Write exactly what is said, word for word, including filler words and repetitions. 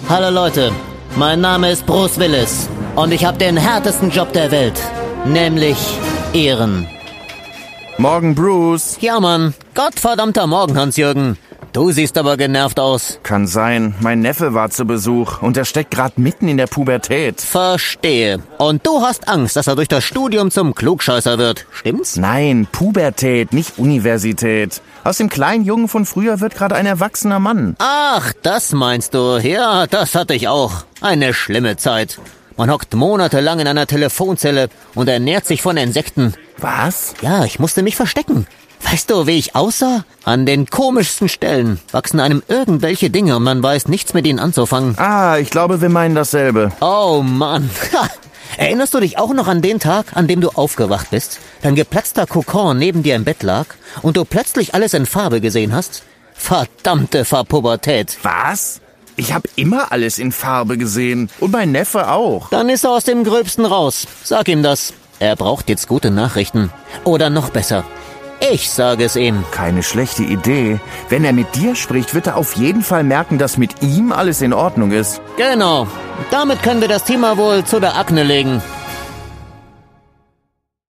Hallo Leute, mein Name ist Bruce Willis und ich habe den härtesten Job der Welt, nämlich Ehren. Morgen, Bruce. Ja, Mann. Gottverdammter Morgen, Hans-Jürgen. Du siehst aber genervt aus. Kann sein. Mein Neffe war zu Besuch und er steckt gerade mitten in der Pubertät. Verstehe. Und du hast Angst, dass er durch das Studium zum Klugscheißer wird. Stimmt's? Nein, Pubertät, nicht Universität. Aus dem kleinen Jungen von früher wird gerade ein erwachsener Mann. Ach, das meinst du. Ja, das hatte ich auch. Eine schlimme Zeit. Man hockt monatelang in einer Telefonzelle und ernährt sich von Insekten. Was? Ja, ich musste mich verstecken. Weißt du, wie ich aussah? An den komischsten Stellen wachsen einem irgendwelche Dinge und man weiß nichts mit ihnen anzufangen. Ah, ich glaube, wir meinen dasselbe. Oh Mann. Ha. Erinnerst du dich auch noch an den Tag, an dem du aufgewacht bist, dein geplatzter Kokon neben dir im Bett lag und du plötzlich alles in Farbe gesehen hast? Verdammte Verpubertät. Was? Ich habe immer alles in Farbe gesehen. Und mein Neffe auch. Dann ist er aus dem Gröbsten raus. Sag ihm das. Er braucht jetzt gute Nachrichten. Oder noch besser, ich sage es ihm. Keine schlechte Idee. Wenn er mit dir spricht, wird er auf jeden Fall merken, dass mit ihm alles in Ordnung ist. Genau. Damit können wir das Thema wohl zu der Akne legen.